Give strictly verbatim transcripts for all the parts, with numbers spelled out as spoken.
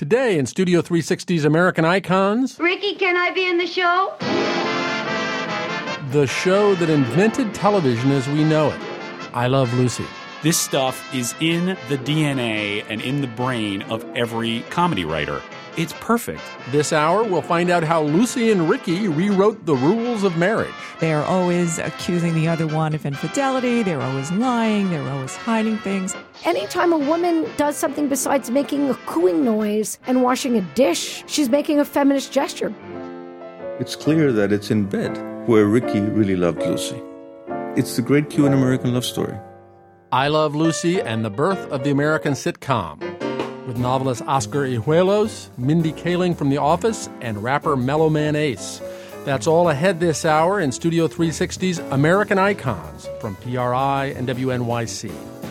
Today in Studio three sixty's American Icons... Ricky, can I be in the show? The show that invented television as we know it. I Love Lucy. This stuff is in the D N A and in the brain of every comedy writer. It's perfect. This hour, we'll find out how Lucy and Ricky rewrote the rules of marriage. They're always accusing the other one of infidelity. They're always lying. They're always hiding things. Anytime a woman does something besides making a cooing noise and washing a dish, she's making a feminist gesture. It's clear that it's in bed where Ricky really loved Lucy. It's the great Cuban American love story. I Love Lucy and the birth of the American sitcom. With novelist Oscar Hijuelos, Mindy Kaling from The Office, and rapper Mellow Man Ace. That's all ahead this hour in Studio three sixty's American Icons from P R I and W N Y C.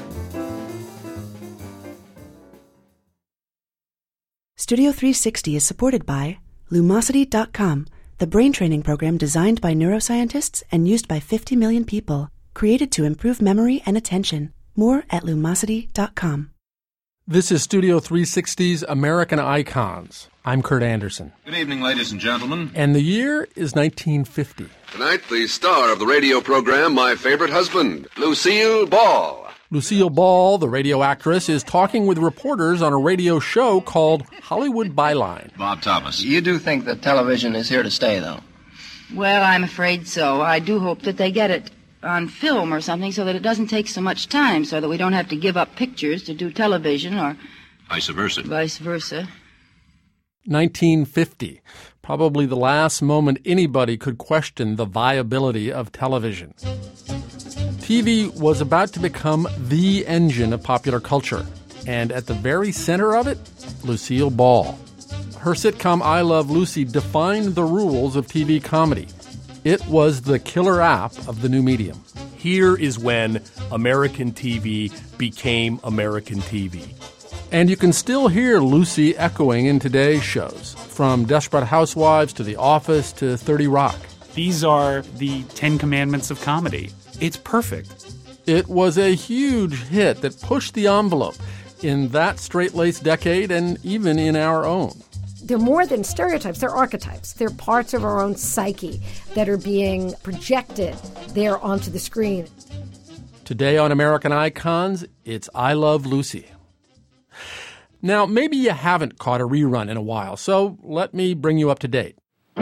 Studio three sixty is supported by Lumosity dot com, the brain training program designed by neuroscientists and used by fifty million people, created to improve memory and attention. More at Lumosity dot com. This is Studio three sixty's American Icons. I'm Kurt Anderson. Good evening, ladies and gentlemen. And the year is nineteen fifty. Tonight, the star of the radio program, My Favorite Husband, Lucille Ball. Lucille Ball, the radio actress, is talking with reporters on a radio show called Hollywood Byline. Bob Thomas. You do think that television is here to stay, though? Well, I'm afraid so. I do hope that they get it on film or something so that it doesn't take so much time, so that we don't have to give up pictures to do television or vice versa. Vice versa. nineteen fifty. Probably the last moment anybody could question the viability of television. T V was about to become the engine of popular culture. And at the very center of it, Lucille Ball. Her sitcom I Love Lucy defined the rules of T V comedy. It was the killer app of the new medium. Here is when American T V became American T V. And you can still hear Lucy echoing in today's shows, from Desperate Housewives to The Office to thirty Rock. These are the Ten Commandments of comedy. It's perfect. It was a huge hit that pushed the envelope in that straight-laced decade and even in our own. They're more than stereotypes, they're archetypes. They're parts of our own psyche that are being projected there onto the screen. Today on American Icons, it's I Love Lucy. Now, maybe you haven't caught a rerun in a while, so let me bring you up to date.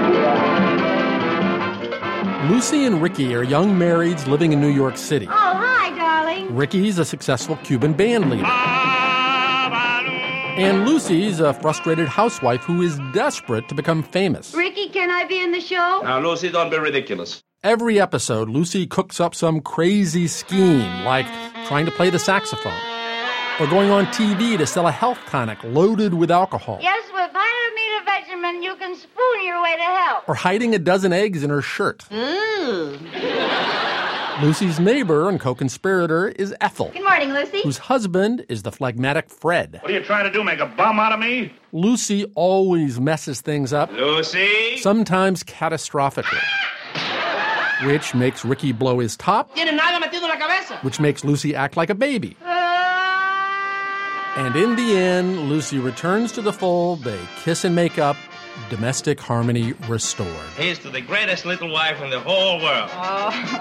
Lucy and Ricky are young marrieds living in New York City. Oh, hi, darling. Ricky's a successful Cuban band leader. And Lucy's a frustrated housewife who is desperate to become famous. Ricky, can I be in the show? Now, Lucy, don't be ridiculous. Every episode, Lucy cooks up some crazy scheme, like trying to play the saxophone, or going on T V to sell a health tonic loaded with alcohol. Yes, with vitamin you can spoon your way to health. Or hiding a dozen eggs in her shirt. Ooh. Lucy's neighbor and co-conspirator is Ethel. Good morning, Lucy. Whose husband is the phlegmatic Fred. What are you trying to do, make a bum out of me? Lucy always messes things up. Lucy? Sometimes catastrophically. Which makes Ricky blow his top. Which makes Lucy act like a baby. And in the end, Lucy returns to the fold, they kiss and make up, domestic harmony restored. Here's to the greatest little wife in the whole world. Oh.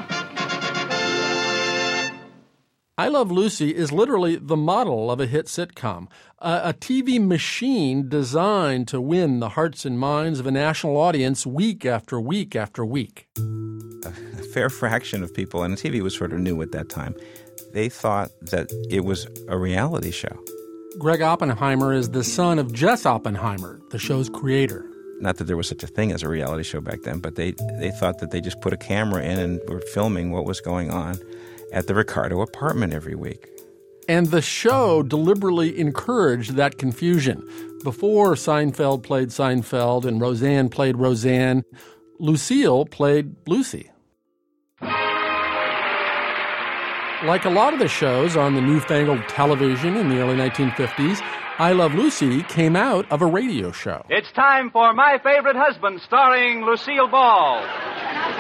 I Love Lucy is literally the model of a hit sitcom, a, a T V machine designed to win the hearts and minds of a national audience week after week after week. A fair fraction of people, and T V was sort of new at that time, they thought that it was a reality show. Greg Oppenheimer is the son of Jess Oppenheimer, the show's creator. Not that there was such a thing as a reality show back then, but they, they thought that they just put a camera in and were filming what was going on at the Ricardo apartment every week. And the show deliberately encouraged that confusion. Before Seinfeld played Seinfeld and Roseanne played Roseanne, Lucille played Lucy. Like a lot of the shows on the newfangled television in the early nineteen fifties, I Love Lucy came out of a radio show. It's time for My Favorite Husband, starring Lucille Ball. And I'll tell you something.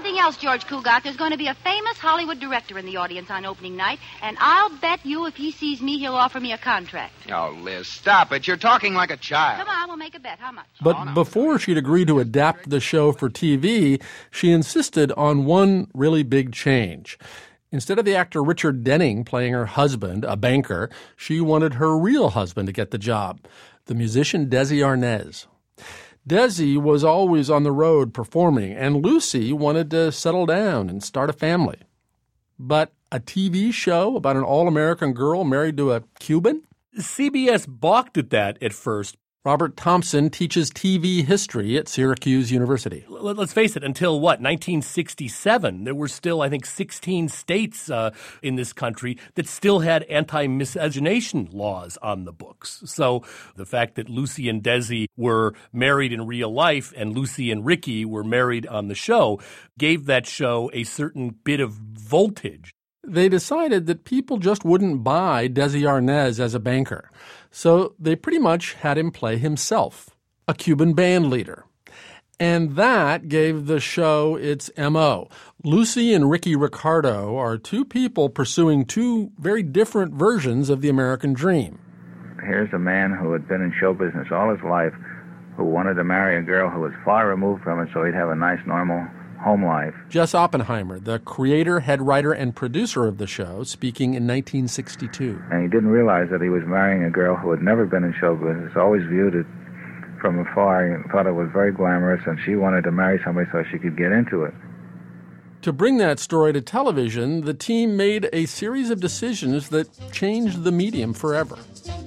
anything else, George Cugat, there's going to be a famous Hollywood director in the audience on opening night, and I'll bet you if he sees me, he'll offer me a contract. Oh, Liz, stop it. You're talking like a child. Come on, we'll make a bet. How much? But oh, no. before she'd agreed to adapt the show for T V, she insisted on one really big change. Instead of the actor Richard Denning playing her husband, a banker, she wanted her real husband to get the job, the musician Desi Arnaz. Desi was always on the road performing, and Lucy wanted to settle down and start a family. But a T V show about an all-American girl married to a Cuban? C B S balked at that at first. Robert Thompson teaches T V history at Syracuse University. Let's face it, until what, nineteen sixty-seven, there were still, I think, sixteen states uh, in this country that still had anti-miscegenation laws on the books. So the fact that Lucy and Desi were married in real life and Lucy and Ricky were married on the show gave that show a certain bit of voltage. They decided that people just wouldn't buy Desi Arnaz as a banker. So they pretty much had him play himself, a Cuban band leader. And that gave the show its M O. Lucy and Ricky Ricardo are two people pursuing two very different versions of the American dream. Here's a man who had been in show business all his life, who wanted to marry a girl who was far removed from it so he'd have a nice, normal home life. Jess Oppenheimer, the creator, head writer, and producer of the show, speaking in nineteen sixty-two. And he didn't realize that he was marrying a girl who had never been in show business, always viewed it from afar, and thought it was very glamorous, and she wanted to marry somebody so she could get into it. To bring that story to television, the team made a series of decisions that changed the medium forever.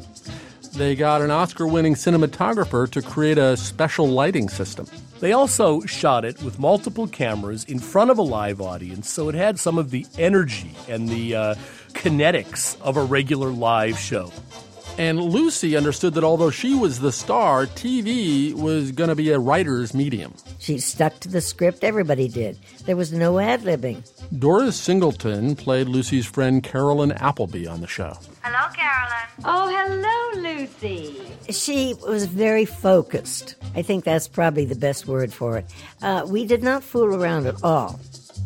They got an Oscar-winning cinematographer to create a special lighting system. They also shot it with multiple cameras in front of a live audience, so it had some of the energy and the uh, kinetics of a regular live show. And Lucy understood that although she was the star, T V was going to be a writer's medium. She stuck to the script. Everybody did. There was no ad-libbing. Doris Singleton played Lucy's friend Carolyn Appleby on the show. Hello, Carolyn. Oh, hello, Lucy. She was very focused. I think that's probably the best word for it. Uh, we did not fool around at all.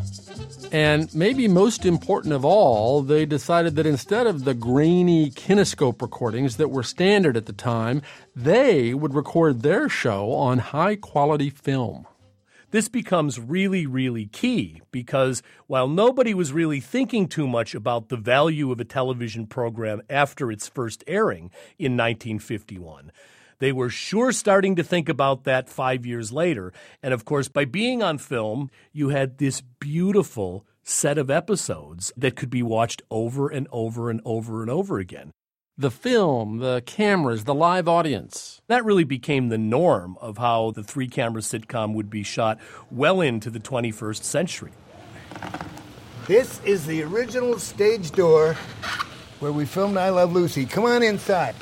And maybe most important of all, they decided that instead of the grainy kinescope recordings that were standard at the time, they would record their show on high-quality film. This becomes really, really key because while nobody was really thinking too much about the value of a television program after its first airing in nineteen fifty-one, they were sure starting to think about that five years later. And of course, by being on film, you had this beautiful set of episodes that could be watched over and over and over and over again. The film, the cameras, the live audience. That really became the norm of how the three-camera sitcom would be shot well into the twenty-first century. This is the original stage door where we filmed I Love Lucy. Come on inside.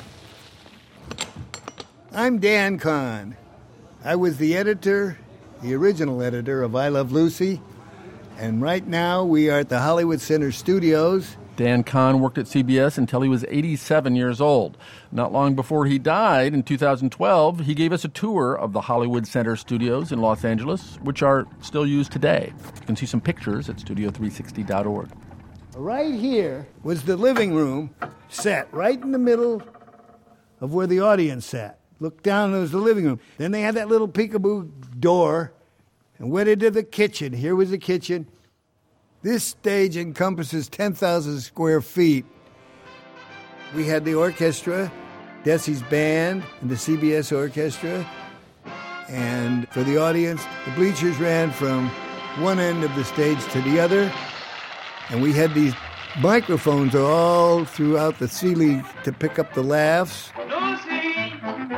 I'm Dan Kahn. I was the editor, the original editor of I Love Lucy, and right now we are at the Hollywood Center Studios. Dan Kahn worked at C B S until he was eighty-seven years old. Not long before he died in two thousand twelve, he gave us a tour of the Hollywood Center Studios in Los Angeles, which are still used today. You can see some pictures at studio three sixty dot org. Right here was the living room set right in the middle of where the audience sat. Look down, there was the living room. Then they had that little peekaboo door and went into the kitchen. Here was the kitchen. This stage encompasses ten thousand square feet. We had the orchestra, Desi's band, and the C B S orchestra. And for the audience, the bleachers ran from one end of the stage to the other. And we had these microphones all throughout the ceiling to pick up the laughs. Lucy!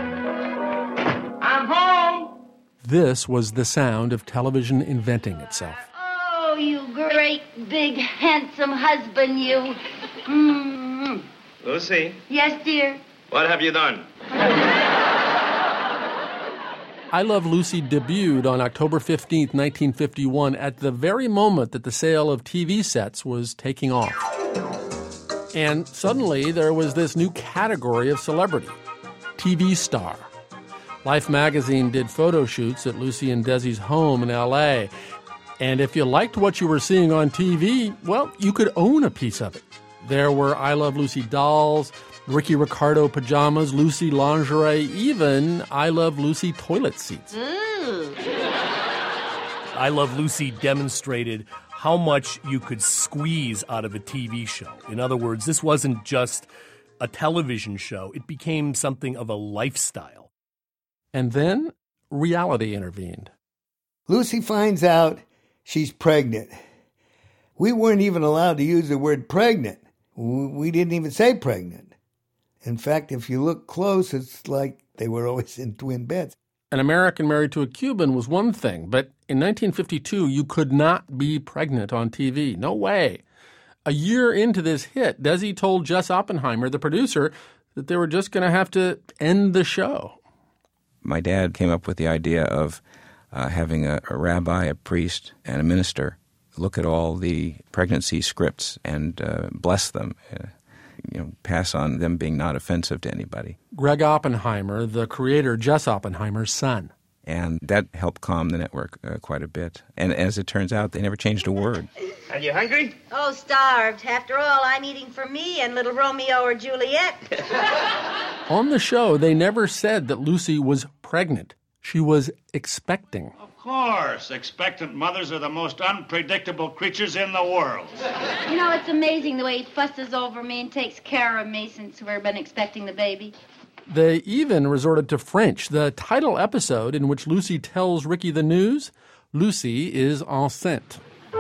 I'm home! This was the sound of television inventing itself. Oh, you great, big, handsome husband, you. Mm-hmm. Lucy? Yes, dear? What have you done? I Love Lucy debuted on October fifteenth, nineteen fifty-one, at the very moment that the sale of T V sets was taking off. And suddenly there was this new category of celebrity, T V star. Life magazine did photo shoots at Lucy and Desi's home in L A, And if you liked what you were seeing on T V, well, you could own a piece of it. There were I Love Lucy dolls, Ricky Ricardo pajamas, Lucy lingerie, even I Love Lucy toilet seats. Mm. I Love Lucy demonstrated how much you could squeeze out of a T V show. In other words, this wasn't just a television show. It became something of a lifestyle. And then reality intervened. Lucy finds out she's pregnant. We weren't even allowed to use the word pregnant. We didn't even say pregnant. In fact, if you look close, it's like they were always in twin beds. An American married to a Cuban was one thing, but in nineteen fifty-two, you could not be pregnant on T V. No way. A year into this hit, Desi told Jess Oppenheimer, the producer, that they were just going to have to end the show. My dad came up with the idea of uh, having a, a rabbi, a priest, and a minister look at all the pregnancy scripts and uh, bless them, uh, you know, pass on them being not offensive to anybody. Greg Oppenheimer, the creator, Jess Oppenheimer's son. And that helped calm the network uh, quite a bit. And as it turns out, they never changed a word. Are you hungry? Oh, starved. After all, I'm eating for me and little Romeo or Juliet. On the show, they never said that Lucy was pregnant. She was expecting. Of course. Expectant mothers are the most unpredictable creatures in the world. You know, it's amazing the way he fusses over me and takes care of me since we've been expecting the baby. They even resorted to French. The title episode in which Lucy tells Ricky the news, Lucy is enceinte.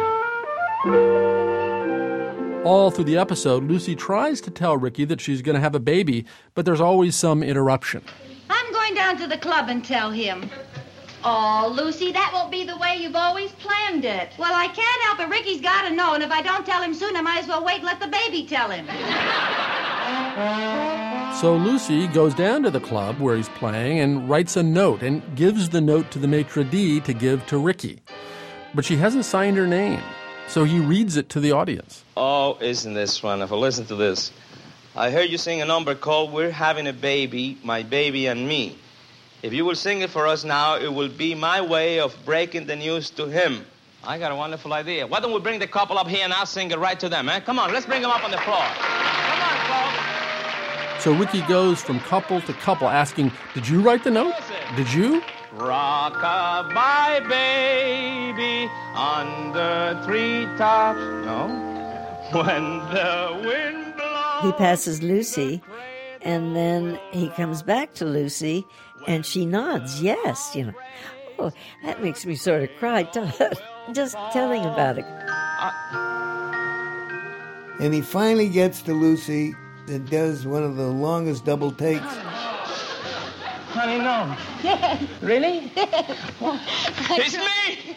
All through the episode, Lucy tries to tell Ricky that she's going to have a baby, but there's always some interruption. I'm going down to the club and tell him. Oh, Lucy, that won't be the way you've always planned it. Well, I can't help it. Ricky's got to know, and if I don't tell him soon, I might as well wait and let the baby tell him. So Lucy goes down to the club where he's playing and writes a note and gives the note to the maitre d' to give to Ricky. But she hasn't signed her name, so he reads it to the audience. Oh, isn't this wonderful? Listen to this. I heard you sing a number called We're Having a Baby, My Baby and Me. If you will sing it for us now, it will be my way of breaking the news to him. I got a wonderful idea. Why don't we bring the couple up here and I'll sing it right to them, eh? Come on, let's bring them up on the floor. Come on, folks. So Ricky goes from couple to couple asking, did you write the note? Did you? Rock-a-bye, baby, under treetops. No? When the wind blows. He passes Lucy, and then he comes back to Lucy, and she nods, yes, you know. Oh, that makes me sort of cry, just telling about it. And he finally gets to Lucy and does one of the longest double takes. Honey, no. Yes. Really? Yes. It's me!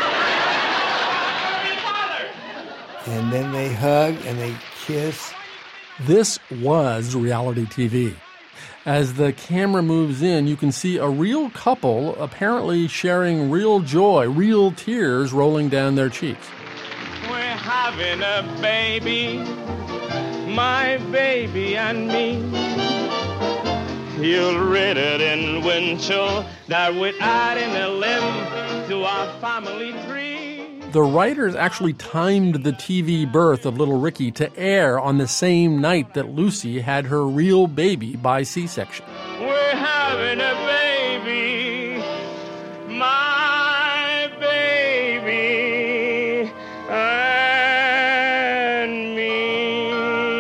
And then they hug and they kiss. This was reality T V. As the camera moves in, you can see a real couple apparently sharing real joy, real tears rolling down their cheeks. We're having a baby, my baby and me. You'll read it in Winchell that we're adding a limb to our family tree. The writers actually timed the T V birth of little Ricky to air on the same night that Lucy had her real baby by C-section. We're having a baby, my baby and me.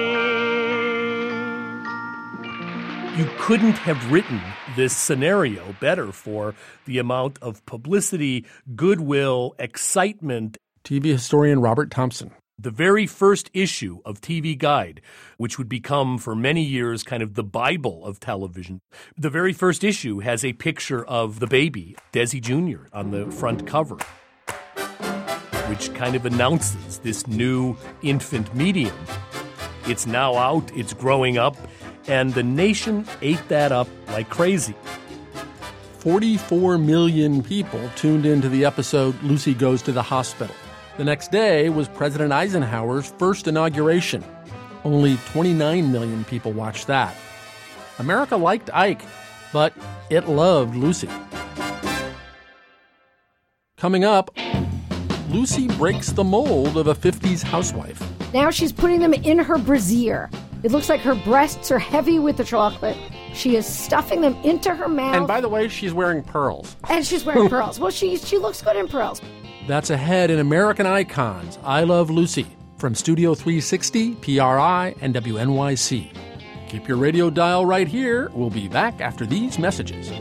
You couldn't have written this scenario better for the amount of publicity, goodwill, excitement. T V historian Robert Thompson. The very first issue of T V Guide, which would become for many years kind of the Bible of television, the very first issue has a picture of the baby, Desi Junior, on the front cover, which kind of announces this new infant medium. It's now out, it's growing up, and the nation ate that up like crazy. forty-four million people tuned into the episode Lucy Goes to the Hospital. The next day was President Eisenhower's first inauguration. Only twenty-nine million people watched that. America liked Ike, but it loved Lucy. Coming up, Lucy breaks the mold of a fifties housewife. Now she's putting them in her brassiere. It looks like her breasts are heavy with the chocolate. She is stuffing them into her mouth. And by the way, she's wearing pearls. And she's wearing pearls. Well, she she looks good in pearls. That's ahead in American Icons, I Love Lucy, from Studio three sixty, P R I, and W N Y C. Keep your radio dial right here. We'll be back after these messages.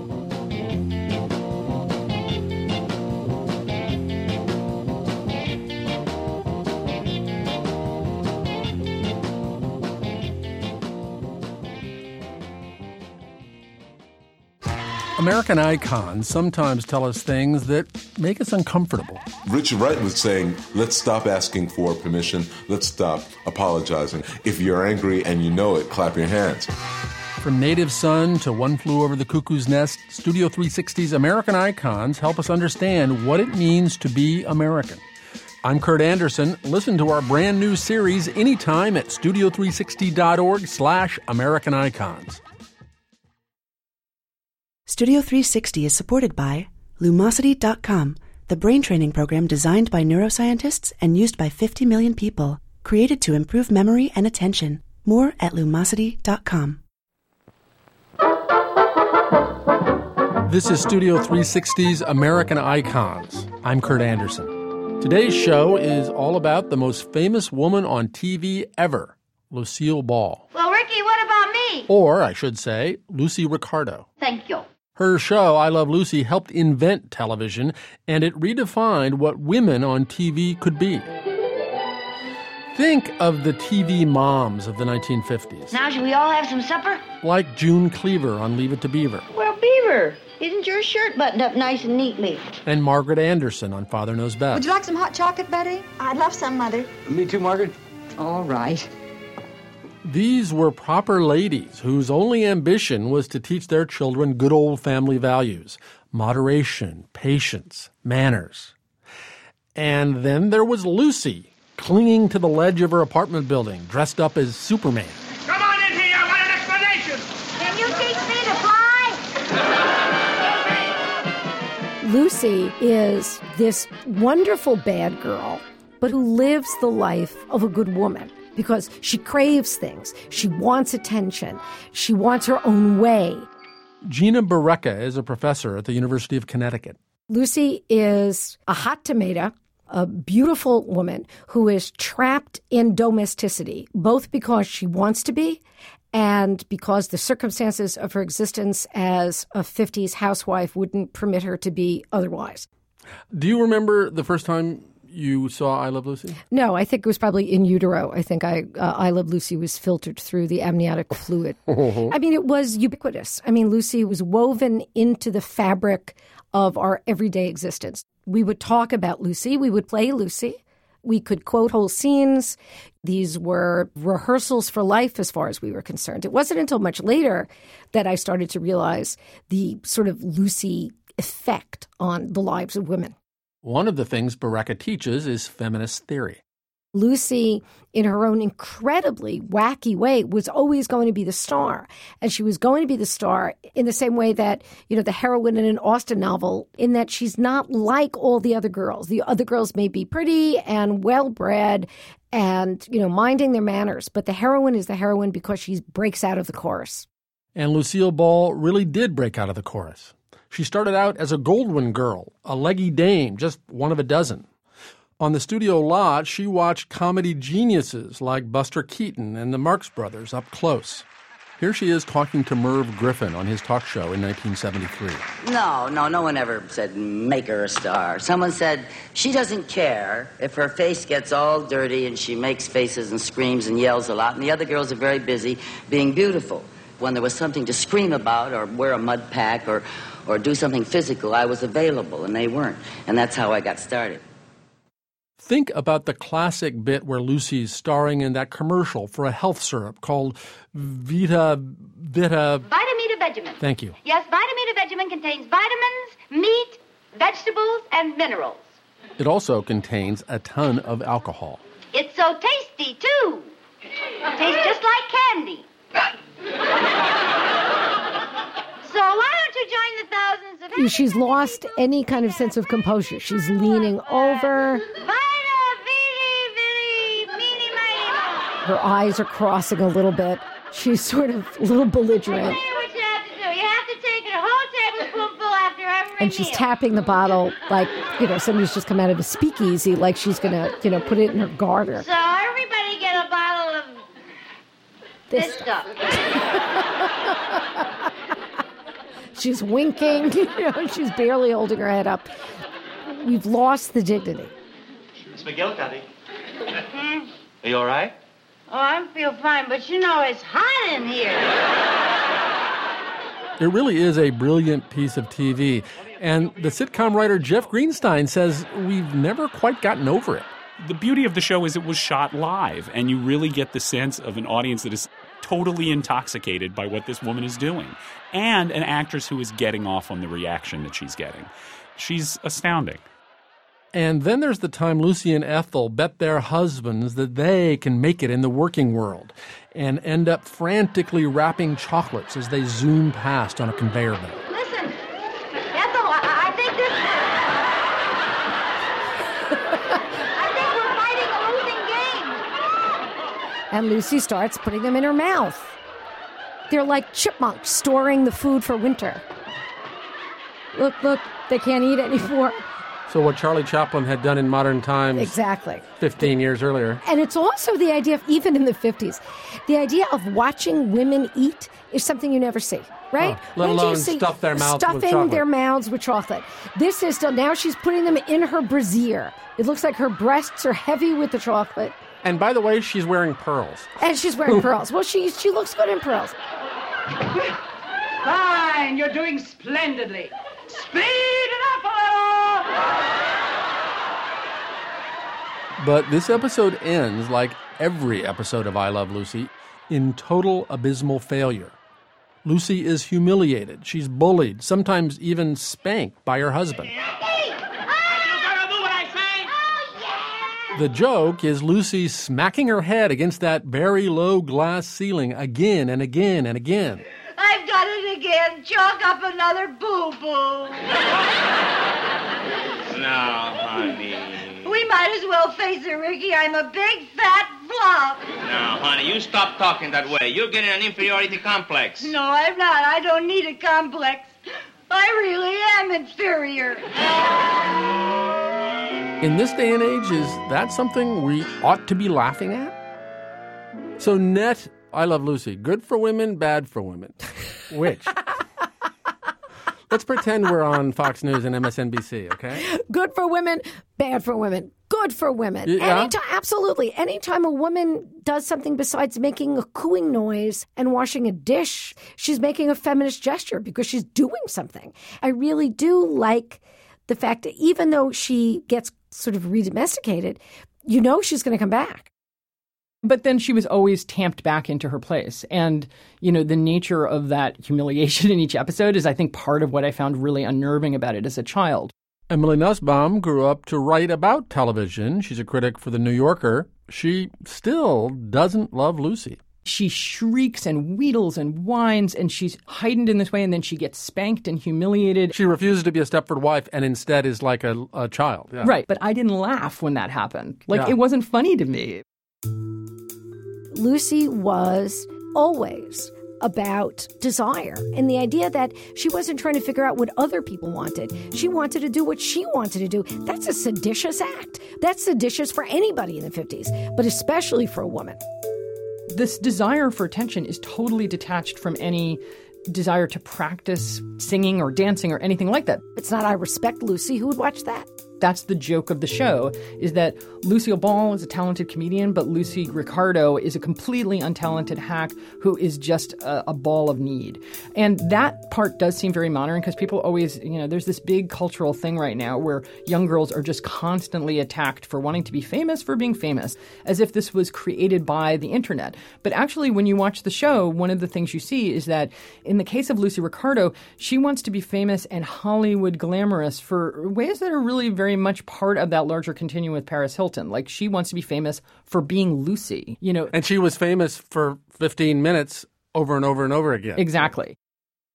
American icons sometimes tell us things that make us uncomfortable. Richard Wright was saying, let's stop asking for permission. Let's stop apologizing. If you're angry and you know it, clap your hands. From Native Son to One Flew Over the Cuckoo's Nest, Studio three sixty's American Icons help us understand what it means to be American. I'm Kurt Anderson. Listen to our brand new series anytime at studio three sixty dot org slash American Icons. Studio three sixty is supported by Lumosity dot com, the brain training program designed by neuroscientists and used by fifty million people, created to improve memory and attention. More at Lumosity dot com. This is Studio three sixty's American Icons. I'm Kurt Anderson. Today's show is all about the most famous woman on T V ever, Lucille Ball. Well, Ricky, what about me? Or, I should say, Lucy Ricardo. Thank you. Her show, I Love Lucy, helped invent television, and it redefined what women on T V could be. Think of the T V moms of the nineteen fifties. Now, should we all have some supper? Like June Cleaver on Leave It to Beaver. Well, Beaver, isn't your shirt buttoned up nice and neatly? And Margaret Anderson on Father Knows Best. Would you like some hot chocolate, Betty? I'd love some, Mother. Me too, Margaret. All right. These were proper ladies whose only ambition was to teach their children good old family values, moderation, patience, manners. And then there was Lucy, clinging to the ledge of her apartment building, dressed up as Superman. Come on in here, I want an explanation! Can you teach me to fly? Lucy is this wonderful bad girl, but who lives the life of a good woman. Because she craves things. She wants attention. She wants her own way. Gina Barreca is a professor at the University of Connecticut. Lucy is a hot tomato, a beautiful woman who is trapped in domesticity, both because she wants to be and because the circumstances of her existence as a fifties housewife wouldn't permit her to be otherwise. Do you remember the first time you saw I Love Lucy? No, I think it was probably in utero. I think I uh, I Love Lucy was filtered through the amniotic fluid. I mean, it was ubiquitous. I mean, Lucy was woven into the fabric of our everyday existence. We would talk about Lucy. We would play Lucy. We could quote whole scenes. These were rehearsals for life as far as we were concerned. It wasn't until much later that I started to realize the sort of Lucy effect on the lives of women. One of the things Barreca teaches is feminist theory. Lucy, in her own incredibly wacky way, was always going to be the star. And she was going to be the star in the same way that, you know, the heroine in an Austen novel, in that she's not like all the other girls. The other girls may be pretty and well-bred and, you know, minding their manners, but the heroine is the heroine because she breaks out of the chorus. And Lucille Ball really did break out of the chorus. She started out as a Goldwyn girl, a leggy dame, just one of a dozen. On the studio lot, she watched comedy geniuses like Buster Keaton and the Marx Brothers up close. Here she is talking to Merv Griffin on his talk show in nineteen seventy-three. No, no, no one ever said make her a star. Someone said she doesn't care if her face gets all dirty and she makes faces and screams and yells a lot, and the other girls are very busy being beautiful. When there was something to scream about or wear a mud pack or, or do something physical, I was available, and they weren't. And that's how I got started. Think about the classic bit where Lucy's starring in that commercial for a health syrup called Vita... Vita... Vitamita Vegemin. Thank you. Yes, Vitamita Vegemin contains vitamins, meat, vegetables, and minerals. It also contains a ton of alcohol. It's so tasty, too. Tastes just like candy. So why don't you join the thousands She's lost any kind of sense of composure. She's leaning over. Her eyes are crossing a little bit. She's sort of a little belligerent. And she's tapping the bottle like, you know, somebody's just come out of a speakeasy, like she's going to, you know, put it in her garter. So everybody get a bottle of this, this stuff. She's winking, you know, she's barely holding her head up. We've lost the dignity. Miss McGillicuddy. Hmm? Are you all right? Oh, I feel fine, but you know, it's hot in here. It really is a brilliant piece of T V. And the sitcom writer Jeff Greenstein says we've never quite gotten over it. The beauty of the show is it was shot live, and you really get the sense of an audience that is totally intoxicated by what this woman is doing, and an actress who is getting off on the reaction that she's getting. She's astounding. And then there's the time Lucy and Ethel bet their husbands that they can make it in the working world and end up frantically wrapping chocolates as they zoom past on a conveyor belt. Listen, Ethel, I, I think this... I think we're fighting a losing game. And Lucy starts putting them in her mouth. They're like chipmunks storing the food for winter. Look, look, they can't eat anymore. So what Charlie Chaplin had done in modern times exactly fifteen years earlier. And it's also the idea of, even in the fifties, the idea of watching women eat is something you never see, right? Oh, let when alone do you see stuff their mouths stuffing with chocolate. their mouths with chocolate. This is still, now she's putting them in her brassiere. It looks like her breasts are heavy with the chocolate. And by the way, she's wearing pearls. And she's wearing pearls. Well, she she looks good in pearls. Fine, you're doing splendidly. Speed it up a little! But this episode ends, like every episode of I Love Lucy, in total abysmal failure. Lucy is humiliated. She's bullied, sometimes even spanked by her husband. The joke is Lucy smacking her head against that very low glass ceiling again and again and again. I've got it again. Chalk up another boo-boo. No, honey. We might as well face it, Ricky. I'm a big, fat flop. No, honey, you stop talking that way. You're getting an inferiority complex. No, I'm not. I don't need a complex. I really am inferior. In this day and age, is that something we ought to be laughing at? So net, I Love Lucy. Good for women, bad for women. Which? Let's pretend we're on Fox News and M S N B C, okay? Good for women, bad for women. Good for women. Yeah. Anytime, absolutely. Anytime a woman does something besides making a cooing noise and washing a dish, she's making a feminist gesture because she's doing something. I really do like the fact that even though she gets sort of redomesticated, you know she's going to come back. But then she was always tamped back into her place. And, you know, the nature of that humiliation in each episode is, I think, part of what I found really unnerving about it as a child. Emily Nussbaum grew up to write about television. She's a critic for The New Yorker. She still doesn't love Lucy. She shrieks and wheedles and whines, and she's heightened in this way, and then she gets spanked and humiliated. She refuses to be a Stepford wife and instead is like a, a child. Yeah. Right, but I didn't laugh when that happened. Like, Yeah. It wasn't funny to me. Lucy was always about desire and the idea that she wasn't trying to figure out what other people wanted. She wanted to do what she wanted to do. That's a seditious act. That's seditious for anybody in the fifties, but especially for a woman. This desire for attention is totally detached from any desire to practice singing or dancing or anything like that. It's not I Respect Lucy. Who would watch that? That's the joke of the show, is that Lucille Ball is a talented comedian, but Lucy Ricardo is a completely untalented hack who is just a, a ball of need. And that part does seem very modern because people always, you know, there's this big cultural thing right now where young girls are just constantly attacked for wanting to be famous for being famous, as if this was created by the internet. But actually, when you watch the show, one of the things you see is that in the case of Lucy Ricardo, she wants to be famous and Hollywood glamorous for ways that are really very much part of that larger continuum with Paris Hilton. Like, she wants to be famous for being Lucy, you know. And she was famous for fifteen minutes over and over and over again. Exactly.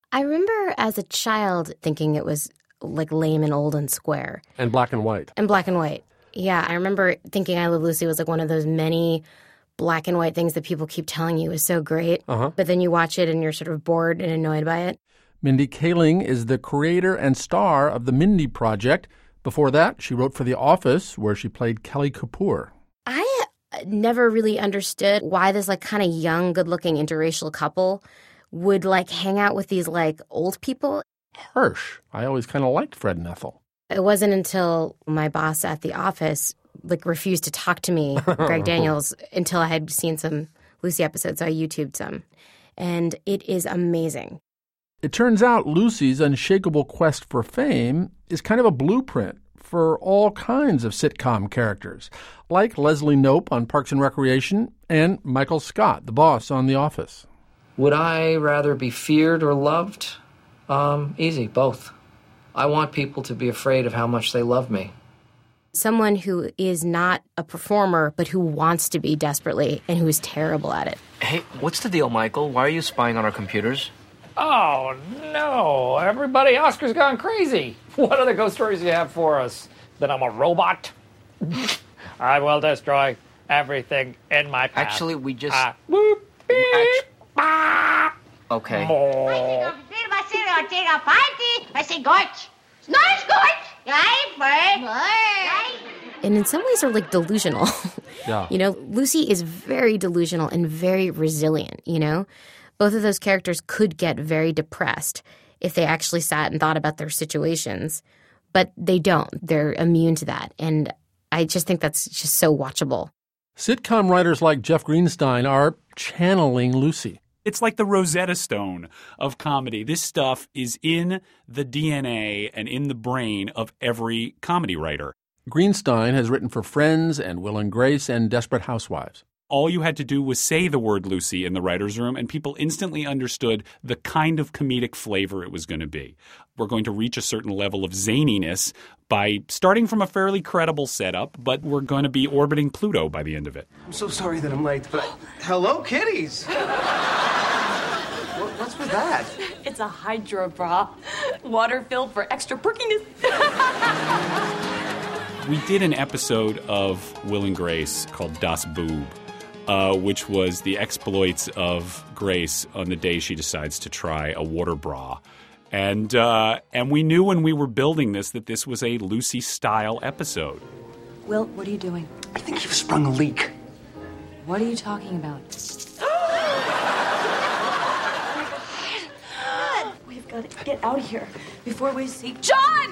I remember as a child thinking it was like lame and old and square. And black and white. And black and white. Yeah, I remember thinking I Love Lucy was like one of those many black and white things that people keep telling you is so great. Uh-huh. But then you watch it and you're sort of bored and annoyed by it. Mindy Kaling is the creator and star of The Mindy Project. Before that, she wrote for The Office, where she played Kelly Kapoor. I never really understood why this like kind of young, good-looking interracial couple would like hang out with these like old people. Harsh. I always kind of liked Fred and Ethel. It wasn't until my boss at the office like refused to talk to me, Greg Daniels, until I had seen some Lucy episodes. So I YouTubed some. And it is amazing. It turns out Lucy's unshakable quest for fame is kind of a blueprint for all kinds of sitcom characters, like Leslie Knope on Parks and Recreation and Michael Scott, the boss on The Office. Would I rather be feared or loved? Um, easy, both. I want people to be afraid of how much they love me. Someone who is not a performer, but who wants to be desperately and who is terrible at it. Hey, what's the deal, Michael? Why are you spying on our computers? Oh, no. Everybody, Oscar's gone crazy. What other ghost stories do you have for us? That I'm a robot? I will destroy everything in my path. Actually, we just... Uh, whoop, beep, Actu- okay. More. And in some ways are like delusional. Yeah. You know, Lucy is very delusional and very resilient, you know? Both of those characters could get very depressed if they actually sat and thought about their situations. But they don't. They're immune to that. And I just think that's just so watchable. Sitcom writers like Jeff Greenstein are channeling Lucy. It's like the Rosetta Stone of comedy. This stuff is in the D N A and in the brain of every comedy writer. Greenstein has written for Friends and Will and Grace and Desperate Housewives. All you had to do was say the word Lucy in the writer's room, and people instantly understood the kind of comedic flavor it was going to be. We're going to reach a certain level of zaniness by starting from a fairly credible setup, but we're going to be orbiting Pluto by the end of it. I'm so sorry that I'm late, but... I... Hello, kitties! what, what's with that? It's a hydro bra. Water filled for extra perkiness. We did an episode of Will and Grace called Das Boob, uh, which was the exploits of Grace on the day she decides to try a water bra. And uh, and we knew when we were building this that this was a Lucy-style episode. Will, what are you doing? I think you've sprung a leak. What are you talking about? We've got to get out of here before we see John!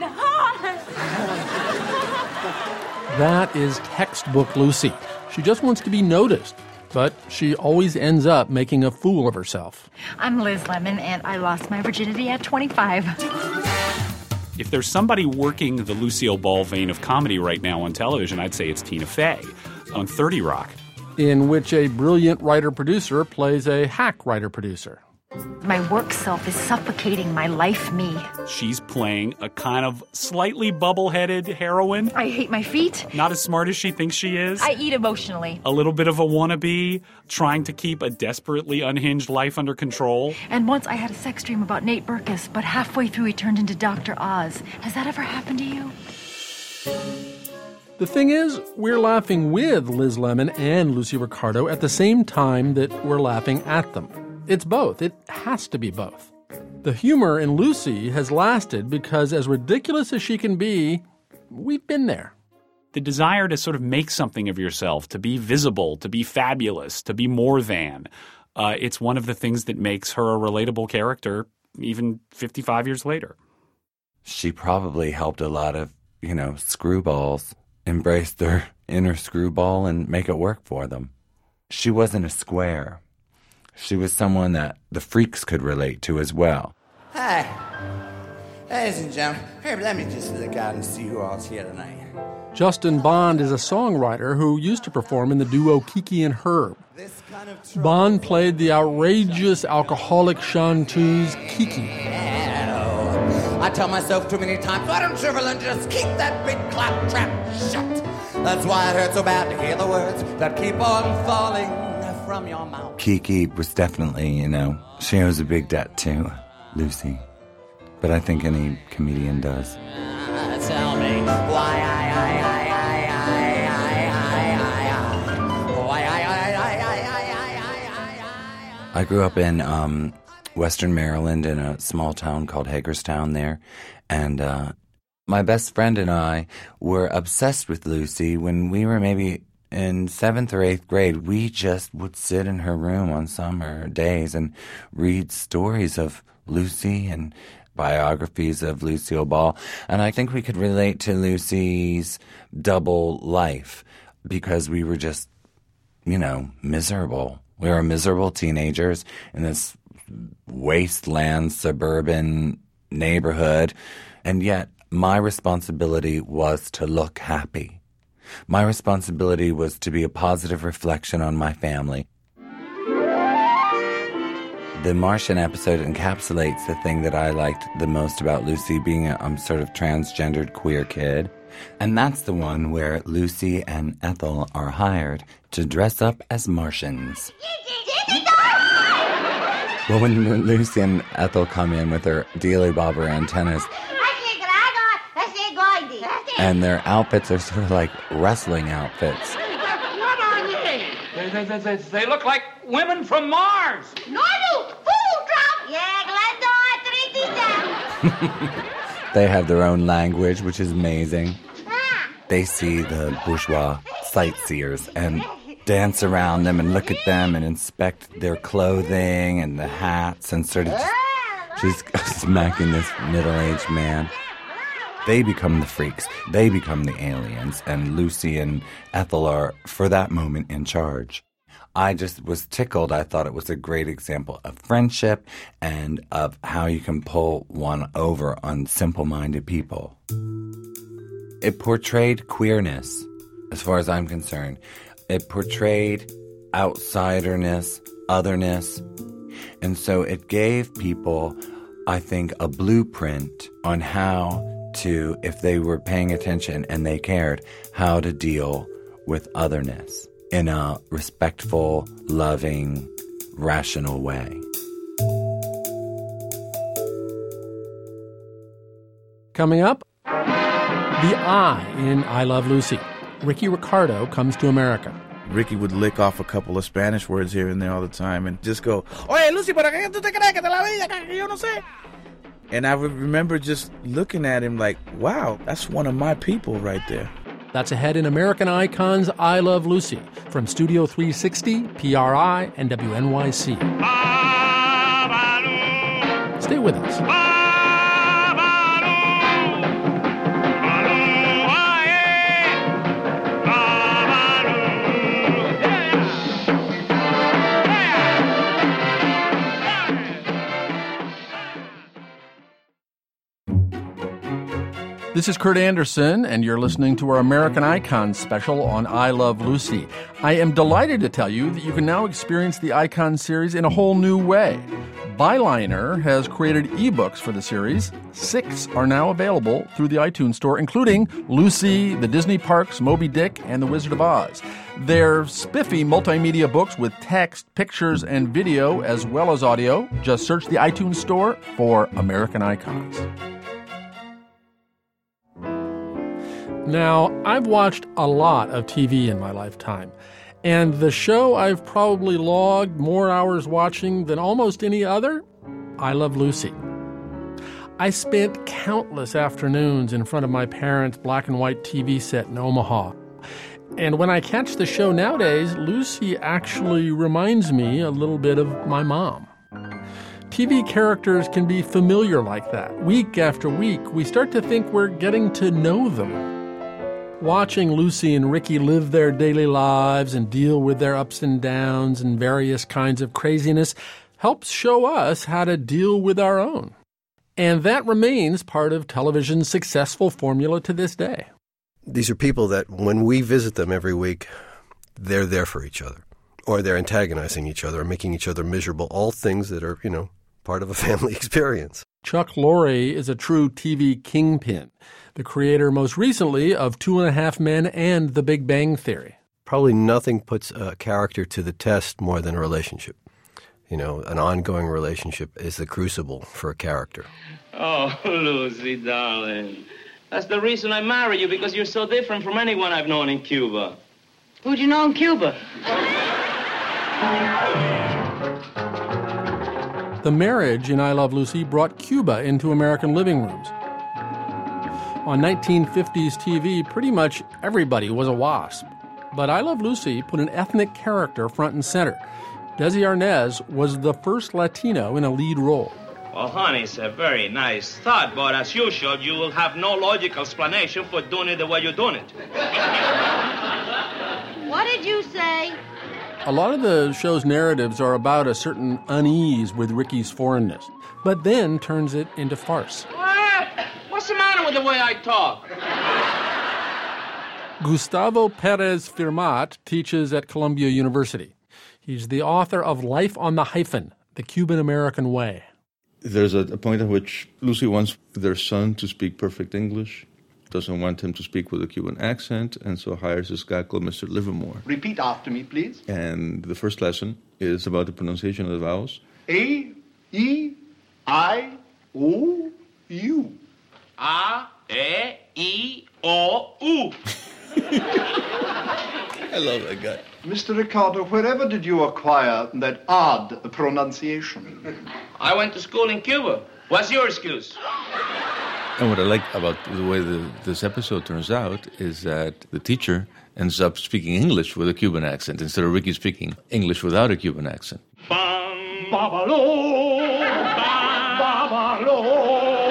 That is textbook Lucy. She just wants to be noticed, but she always ends up making a fool of herself. I'm Liz Lemon, and I lost my virginity at twenty-five. If there's somebody working the Lucille Ball vein of comedy right now on television, I'd say it's Tina Fey on thirty Rock. In which a brilliant writer-producer plays a hack writer-producer. My work self is suffocating my life me. She's playing a kind of slightly bubble-headed heroine. I hate my feet. Not as smart as she thinks she is. I eat emotionally. A little bit of a wannabe, trying to keep a desperately unhinged life under control. And once I had a sex dream about Nate Berkus, but halfway through he turned into Doctor Oz. Has that ever happened to you? The thing is, we're laughing with Liz Lemon and Lucy Ricardo at the same time that we're laughing at them. It's both. It has to be both. The humor in Lucy has lasted because, as ridiculous as she can be, we've been there. The desire to sort of make something of yourself, to be visible, to be fabulous, to be more than, uh, it's one of the things that makes her a relatable character even fifty-five years later. She probably helped a lot of, you know, screwballs embrace their inner screwball and make it work for them. She wasn't a square. She was someone that the freaks could relate to as well. Hi. Ladies and gentlemen, here, let me just look out and see who all's here tonight. Justin Bond is a songwriter who used to perform in the duo Kiki and Herb. Bond played the outrageous alcoholic chanteuse Kiki. I tell myself too many times, why don't you ever learn to just keep that big clap trap shut? That's why it hurts so bad to hear the words that keep on falling from your mouth. Kiki was definitely, you know, she owes a big debt too. Lucy. But I think any comedian does. Uh, tell me why I, I, I, I, I, I, I, why I, I, I, I, I, I grew up in um, Western Maryland in a small town called Hagerstown there, and uh, my best friend and I were obsessed with Lucy when we were maybe in seventh or eighth grade. We just would sit in her room on summer days and read stories of Lucy and biographies of Lucille Ball. And I think we could relate to Lucy's double life because we were just, you know, miserable. We were miserable teenagers in this wasteland suburban neighborhood, and yet my responsibility was to look happy. My responsibility was to be a positive reflection on my family. The Martian episode encapsulates the thing that I liked the most about Lucy, being a um, sort of transgendered queer kid. And that's the one where Lucy and Ethel are hired to dress up as Martians. Well, when Lucy and Ethel come in with their dealy bobber antennas, and their outfits are sort of like wrestling outfits. What are they? They, they, they, they, they look like women from Mars. No, no, fool drop. Yeah, glad They have their own language, which is amazing. They see the bourgeois sightseers and dance around them and look at them and inspect their clothing and the hats and sort of just, just smacking this middle-aged man. They become the freaks. They become the aliens. And Lucy and Ethel are, for that moment, in charge. I just was tickled. I thought it was a great example of friendship and of how you can pull one over on simple-minded people. It portrayed queerness, as far as I'm concerned. It portrayed outsiderness, otherness. And so it gave people, I think, a blueprint on how to, if they were paying attention and they cared, how to deal with otherness in a respectful, loving, rational way. Coming up, the I in I Love Lucy. Ricky Ricardo comes to America. Ricky would lick off a couple of Spanish words here and there all the time and just go, Oye, Lucy, ¿para qué tú te crees que te la vida, que yo no sé? And I would remember just looking at him like, wow, that's one of my people right there. That's ahead in American Icons I Love Lucy from Studio three sixty, P R I, and W N Y C. Stay with us. This is Kurt Anderson, and you're listening to our American Icons special on I Love Lucy. I am delighted to tell you that you can now experience the Icons series in a whole new way. Byliner has created ebooks for the series. Six are now available through the iTunes Store, including Lucy, The Disney Parks, Moby Dick, and The Wizard of Oz. They're spiffy multimedia books with text, pictures, and video, as well as audio. Just search the iTunes Store for American Icons. Now, I've watched a lot of T V in my lifetime, and the show I've probably logged more hours watching than almost any other, I Love Lucy. I spent countless afternoons in front of my parents' black and white T V set in Omaha. And when I catch the show nowadays, Lucy actually reminds me a little bit of my mom. T V characters can be familiar like that. Week after week, we start to think we're getting to know them. Watching Lucy and Ricky live their daily lives and deal with their ups and downs and various kinds of craziness helps show us how to deal with our own. And that remains part of television's successful formula to this day. These are people that when we visit them every week, they're there for each other. Or they're antagonizing each other or making each other miserable. All things that are, you know, part of a family experience. Chuck Lorre is a true T V kingpin, the creator most recently of Two and a Half Men and The Big Bang Theory. Probably nothing puts a character to the test more than a relationship. You know, an ongoing relationship is the crucible for a character. Oh, Lucy, darling. That's the reason I married you, because you're so different from anyone I've known in Cuba. Who'd you know in Cuba? The marriage in I Love Lucy brought Cuba into American living rooms. On nineteen fifties T V, pretty much everybody was a WASP. But I Love Lucy put an ethnic character front and center. Desi Arnaz was the first Latino in a lead role. Well, honey, it's a very nice thought, but as usual, you will have no logical explanation for doing it the way you're doing it. What did you say? A lot of the show's narratives are about a certain unease with Ricky's foreignness, but then turns it into farce. What? What's the matter with the way I talk? Gustavo Perez Firmat teaches at Columbia University. He's the author of Life on the Hyphen, The Cuban-American Way. There's a, a point at which Lucy wants their son to speak perfect English, doesn't want him to speak with a Cuban accent, and so hires this guy called Mister Livermore. Repeat after me, please. And the first lesson is about the pronunciation of the vowels. A, E, I, O, U. A, E, I, O, U. I love that guy. Mister Ricardo, wherever did you acquire that odd pronunciation? I went to school in Cuba. What's your excuse? And what I like about the way the, this episode turns out is that the teacher ends up speaking English with a Cuban accent instead of Ricky speaking English without a Cuban accent. Bam, babalo, bam, babalo.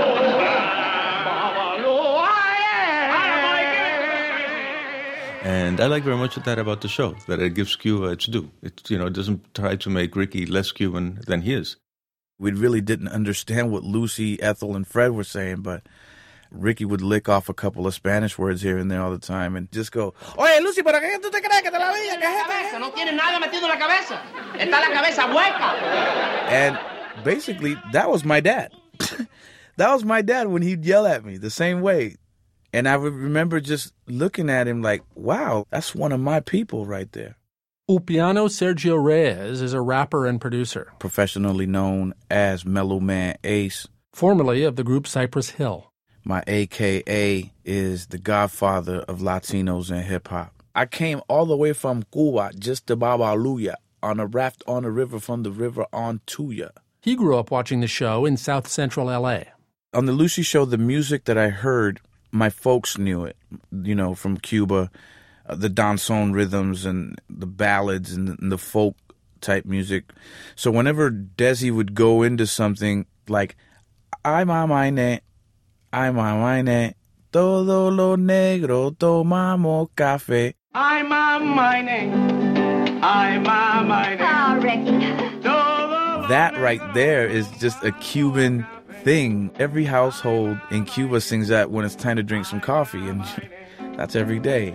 And I like very much that about the show, that it gives Cuba its due. It, you know, it doesn't try to make Ricky less Cuban than he is. We really didn't understand what Lucy, Ethel, and Fred were saying, but Ricky would lick off a couple of Spanish words here and there all the time and just go, Oye, Lucy, ¿para qué tú te crees que te la vida? cabeza, no tiene nada metido en la cabeza. Está la cabeza hueca. And basically, that was my dad. That was my dad when he'd yell at me the same way. And I would remember just looking at him like, wow, that's one of my people right there. Upiano Sergio Reyes is a rapper and producer. Professionally known as Mellow Man Ace. Formerly of the group Cypress Hill. My A K A is the godfather of Latinos and hip-hop. I came all the way from Cuba just to Babaluya on a raft on a river from the river on Tuya. He grew up watching the show in South Central L A. On the Lucy Show, the music that I heard, my folks knew it, you know, from Cuba, uh, the danzón rhythms and the ballads and, and the folk type music. So whenever Desi would go into something like, ay mamaine, ay mamaine, todo lo negro tomamos café. Ay mamaine, ay mamaine. Oh, Ricky. That right there is just a Cuban thing. Every household in Cuba sings that when it's time to drink some coffee, and that's every day.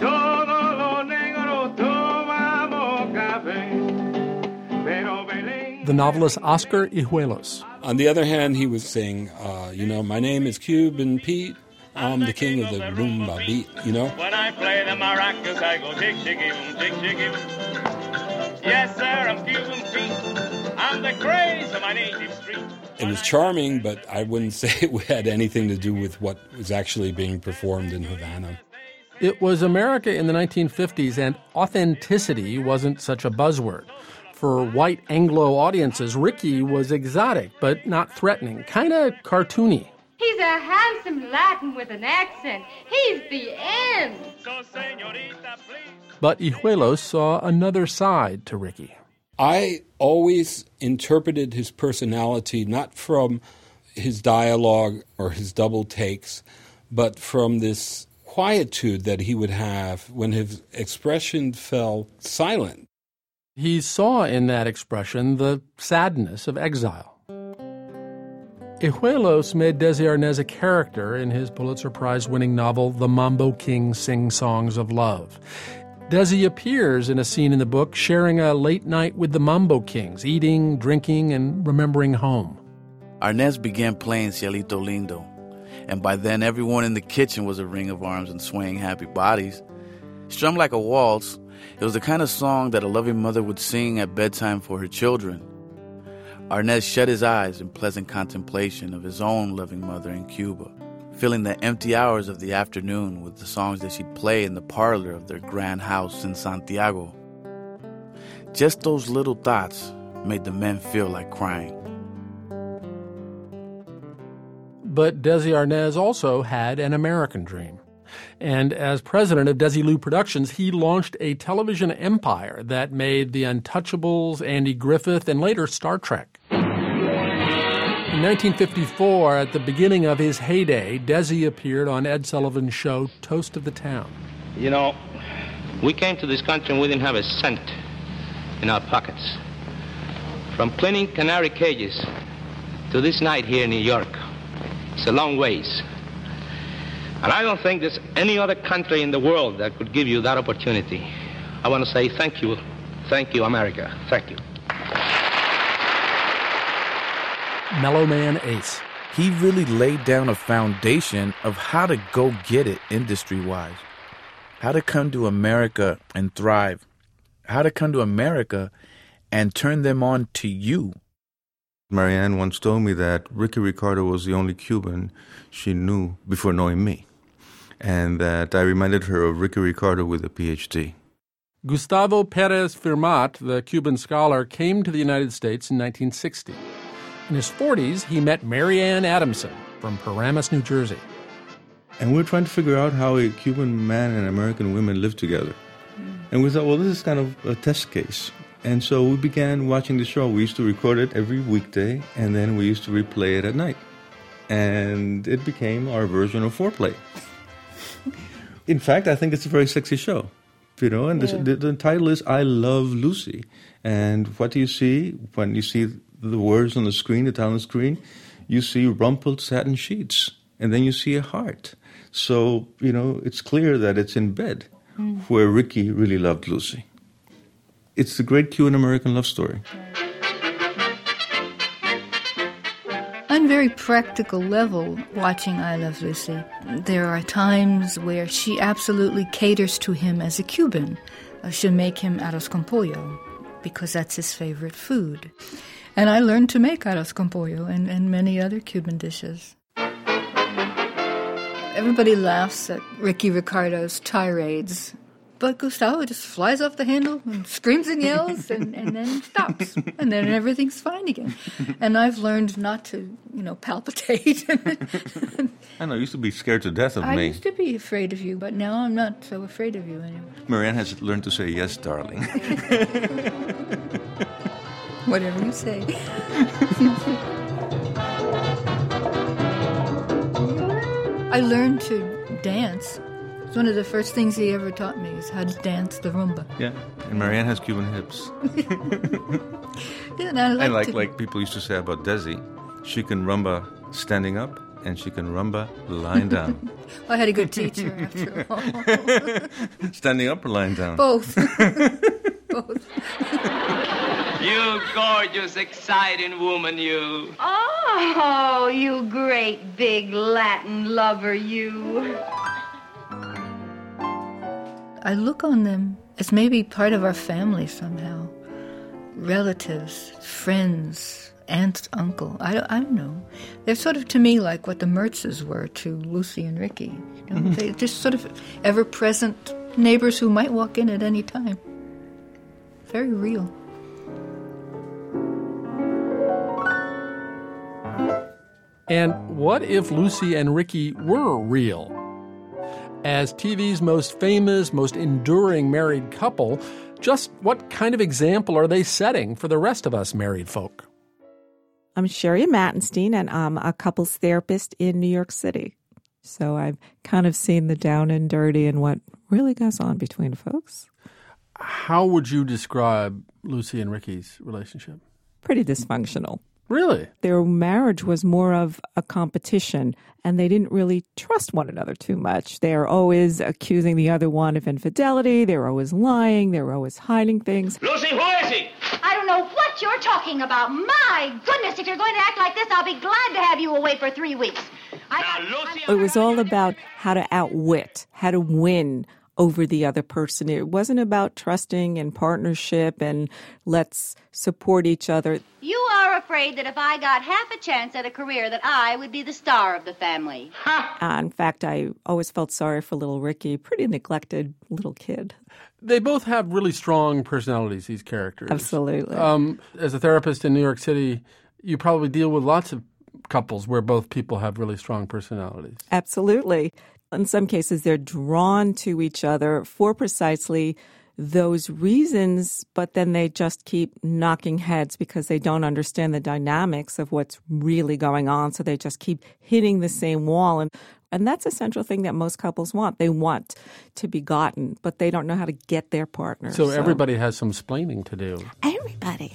The novelist Oscar Hijuelos. On the other hand, he was saying, uh, you know, my name is Cuban Pete. I'm the king of the rumba beat, you know? When I play the maracas, I go tick, ticky, boom, tick, ticky, boom. Yes, sir, I'm Cuban Pete. I'm the craze of my native street. It was charming, but I wouldn't say it had anything to do with what was actually being performed in Havana. It was America in the nineteen fifties, and authenticity wasn't such a buzzword. For white Anglo audiences, Ricky was exotic, but not threatening, kind of cartoony. He's a handsome Latin with an accent. He's the end. So, señorita, please. But Hijuelos saw another side to Ricky. I always interpreted his personality not from his dialogue or his double takes, but from this quietude that he would have when his expression fell silent. He saw in that expression the sadness of exile. Hijuelos made Desi Arnaz a character in his Pulitzer Prize-winning novel The Mambo King Sings Songs of Love. Desi appears in a scene in the book sharing a late night with the Mambo Kings, eating, drinking, and remembering home. Arnaz began playing Cielito Lindo, and by then everyone in the kitchen was a ring of arms and swaying happy bodies. Strummed like a waltz, it was the kind of song that a loving mother would sing at bedtime for her children. Arnaz shut his eyes in pleasant contemplation of his own loving mother in Cuba, filling the empty hours of the afternoon with the songs that she'd play in the parlor of their grand house in Santiago. Just those little thoughts made the men feel like crying. But Desi Arnaz also had an American dream. And as president of Desilu Productions, he launched a television empire that made The Untouchables, Andy Griffith, and later Star Trek. In nineteen fifty-four, at the beginning of his heyday, Desi appeared on Ed Sullivan's show Toast of the Town. You know, we came to this country and we didn't have a cent in our pockets. From cleaning canary cages to this night here in New York, it's a long ways. And I don't think there's any other country in the world that could give you that opportunity. I want to say thank you. Thank you, America. Thank you. Mellow Man Ace. He really laid down a foundation of how to go get it industry-wise, how to come to America and thrive, how to come to America and turn them on to you. Marianne once told me that Ricky Ricardo was the only Cuban she knew before knowing me, and that I reminded her of Ricky Ricardo with a P H D. Gustavo Perez Firmat, the Cuban scholar, came to the United States in nineteen sixty. In his forties, he met Mary Ann Adamson from Paramus, New Jersey. And we were trying to figure out how a Cuban man and American women live together. And we thought, well, this is kind of a test case. And so we began watching the show. We used to record it every weekday, and then we used to replay it at night. And it became our version of foreplay. In fact, I think it's a very sexy show. You know, and yeah. the, the title is I Love Lucy. And what do you see when you see the words on the screen, the title on the screen? You see rumpled satin sheets, and then you see a heart. So, you know, it's clear that it's in bed mm. where Ricky really loved Lucy. It's the great Cuban-American love story. On a very practical level, watching I Love Lucy, there are times where she absolutely caters to him as a Cuban. Uh, she'll make him arroz con pollo because that's his favorite food. And I learned to make arroz con pollo and, and many other Cuban dishes. Everybody laughs at Ricky Ricardo's tirades, but Gustavo just flies off the handle and screams and yells and, and then stops. And then everything's fine again. And I've learned not to, you know, palpitate. I know, you used to be scared to death of I me. I used to be afraid of you, but now I'm not so afraid of you anymore. Marianne has learned to say yes, darling. Whatever you say. I learned to dance. It's one of the first things he ever taught me is how to dance the rumba. Yeah, and Marianne has Cuban hips. Yeah, and I like, and like, to... like people used to say about Desi, she can rumba standing up and she can rumba lying down. I had a good teacher after all. Standing up or lying down? Both. Both. You gorgeous, exciting woman, you. Oh, you great big Latin lover, you. I look on them as maybe part of our family somehow. Relatives, friends, aunt, uncle. I don't, I don't know. They're sort of to me like what the Mertzes were to Lucy and Ricky. You know? Mm-hmm. They're just sort of ever-present neighbors who might walk in at any time. Very real. And what if Lucy and Ricky were real? As T V's most famous, most enduring married couple, just what kind of example are they setting for the rest of us married folk? I'm Sherry Mattenstein, and I'm a couples therapist in New York City. So I've kind of seen the down and dirty and what really goes on between folks. How would you describe Lucy and Ricky's relationship? Pretty dysfunctional. Really? Their marriage was more of a competition, and they didn't really trust one another too much. They are always accusing the other one of infidelity. They were always lying. They were always hiding things. Lucy, who is he? I don't know what you're talking about. My goodness, if you're going to act like this, I'll be glad to have you away for three weeks. I, now, Lucy, it was all about how to outwit, how to win over the other person. It wasn't about trusting and partnership and let's support each other. You are afraid that if I got half a chance at a career that I would be the star of the family. Uh, in fact, I always felt sorry for little Ricky, pretty neglected little kid. They both have really strong personalities, these characters. Absolutely. Um, as a therapist in New York City, you probably deal with lots of couples where both people have really strong personalities. Absolutely. In some cases, they're drawn to each other for precisely those reasons, but then they just keep knocking heads because they don't understand the dynamics of what's really going on. So they just keep hitting the same wall. And, and that's a central thing that most couples want. They want to be gotten, but they don't know how to get their partner. So, so. everybody has some splaining to do. Everybody.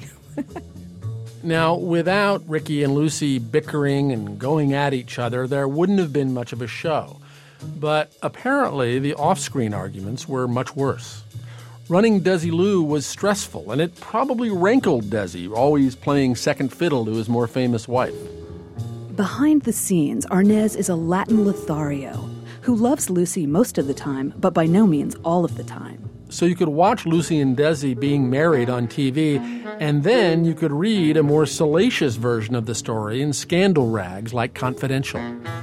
Now, without Ricky and Lucy bickering and going at each other, there wouldn't have been much of a show. But apparently, the off-screen arguments were much worse. Running Desilu was stressful, and it probably rankled Desi, always playing second fiddle to his more famous wife. Behind the scenes, Arnaz is a Latin Lothario who loves Lucy most of the time, but by no means all of the time. So you could watch Lucy and Desi being married on T V, and then you could read a more salacious version of the story in scandal rags like Confidential.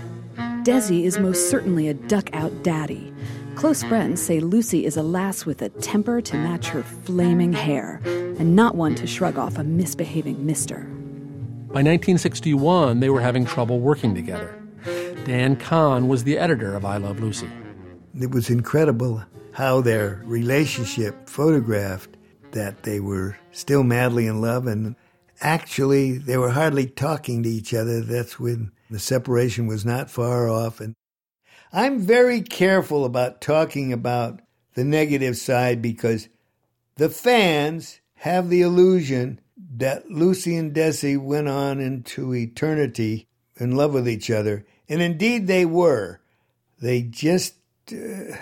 Desi is most certainly a duck-out daddy. Close friends say Lucy is a lass with a temper to match her flaming hair, and not one to shrug off a misbehaving mister. By nineteen sixty-one, they were having trouble working together. Dan Kahn was the editor of I Love Lucy. It was incredible how their relationship photographed that they were still madly in love, and actually they were hardly talking to each other. That's when the separation was not far off. And I'm very careful about talking about the negative side because the fans have the illusion that Lucy and Desi went on into eternity in love with each other. And indeed they were. They just uh,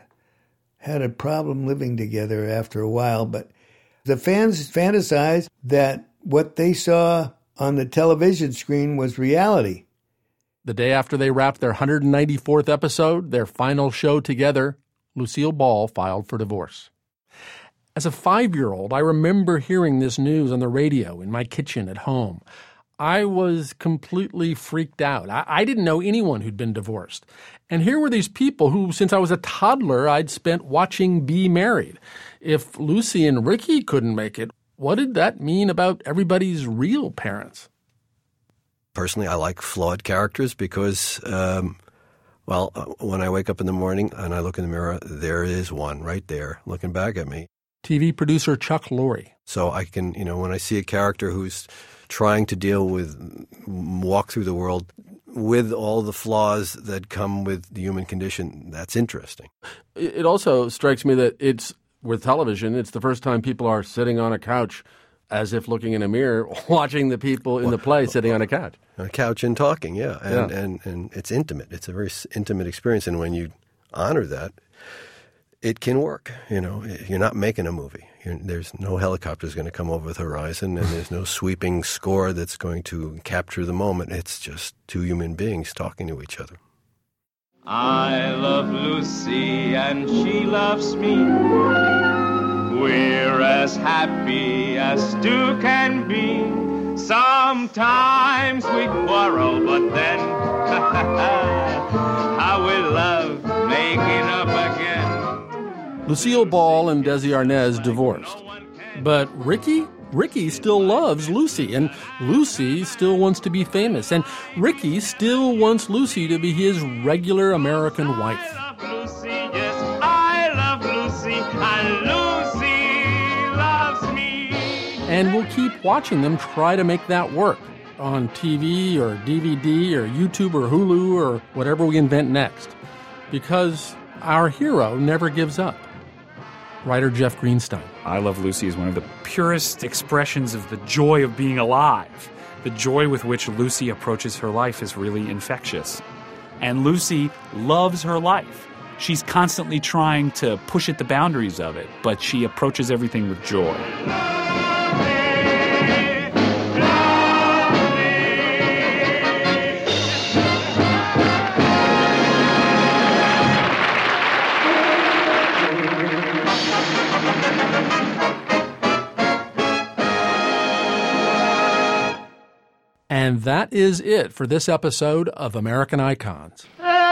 had a problem living together after a while. But the fans fantasized that what they saw on the television screen was reality. The day after they wrapped their one hundred ninety-fourth episode, their final show together, Lucille Ball filed for divorce. As a five-year-old, I remember hearing this news on the radio in my kitchen at home. I was completely freaked out. I, I didn't know anyone who'd been divorced. And here were these people who, since I was a toddler, I'd spent watching Be Married. If Lucy and Ricky couldn't make it, what did that mean about everybody's real parents? Personally, I like flawed characters because, um, well, when I wake up in the morning and I look in the mirror, there is one right there looking back at me. T V producer Chuck Lorre. So I can, you know, when I see a character who's trying to deal with, walk through the world with all the flaws that come with the human condition, that's interesting. It also strikes me that it's, with television, it's the first time people are sitting on a couch as if looking in a mirror, watching the people in the play sitting on a couch. On a couch and talking, yeah. And, yeah. and, and it's intimate. It's a very intimate experience. And when you honor that, it can work. You know, you're not making a movie. You're, there's no helicopters going to come over the horizon, and there's no sweeping score that's going to capture the moment. It's just two human beings talking to each other. I love Lucy and she loves me. We're as happy as two can be. Sometimes we quarrel, but then how we love making up again. Lucille Ball and Desi Arnaz divorced. But Ricky? Ricky still loves Lucy, and Lucy still wants to be famous, and Ricky still wants Lucy to be his regular American wife. I love Lucy, yes, I love Lucy, and Lucy loves me. And we'll keep watching them try to make that work on T V or D V D or YouTube or Hulu or whatever we invent next, because our hero never gives up. Writer Jeff Greenstein. I Love Lucy is one of the purest expressions of the joy of being alive. The joy with which Lucy approaches her life is really infectious. And Lucy loves her life. She's constantly trying to push at the boundaries of it, but she approaches everything with joy. And that is it for this episode of American Icons.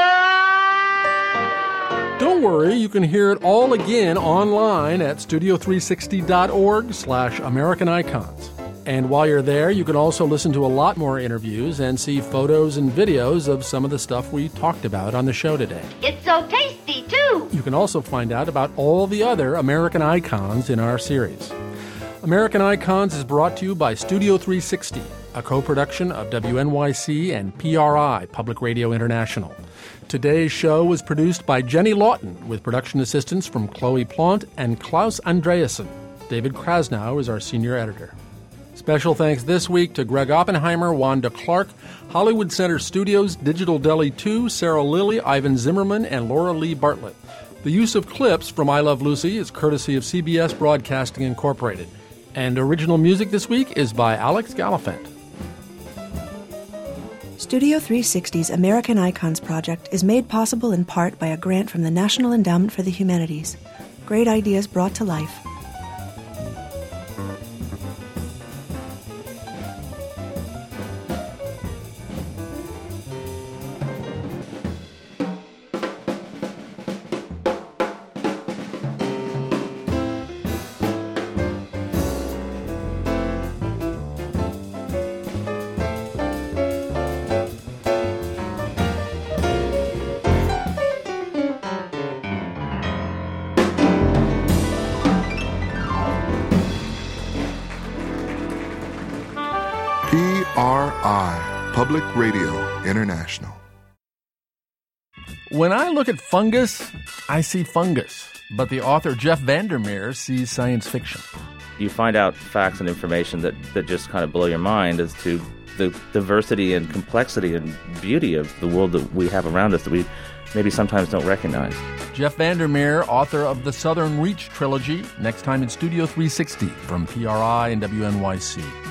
Don't worry, you can hear it all again online at studio three sixty dot org slash American Icons. And while you're there, you can also listen to a lot more interviews and see photos and videos of some of the stuff we talked about on the show today. It's so tasty, too. You can also find out about all the other American Icons in our series. American Icons is brought to you by Studio three sixty, a co-production of W N Y C and P R I, Public Radio International. Today's show was produced by Jenny Lawton, with production assistance from Chloe Plant and Klaus Andreasen. David Krasnow is our senior editor. Special thanks this week to Greg Oppenheimer, Wanda Clark, Hollywood Center Studios, Digital Deli two, Sarah Lilly, Ivan Zimmerman, and Laura Lee Bartlett. The use of clips from I Love Lucy is courtesy of C B S Broadcasting Incorporated. And original music this week is by Alex Gallafent. Studio three sixty's American Icons project is made possible in part by a grant from the National Endowment for the Humanities. Great ideas brought to life. P R I, Public Radio International. When I look at fungus, I see fungus. But the author Jeff Vandermeer sees science fiction. You find out facts and information that, that just kind of blow your mind as to the diversity and complexity and beauty of the world that we have around us that we maybe sometimes don't recognize. Jeff Vandermeer, author of the Southern Reach trilogy, next time in Studio three sixty from P R I and W N Y C.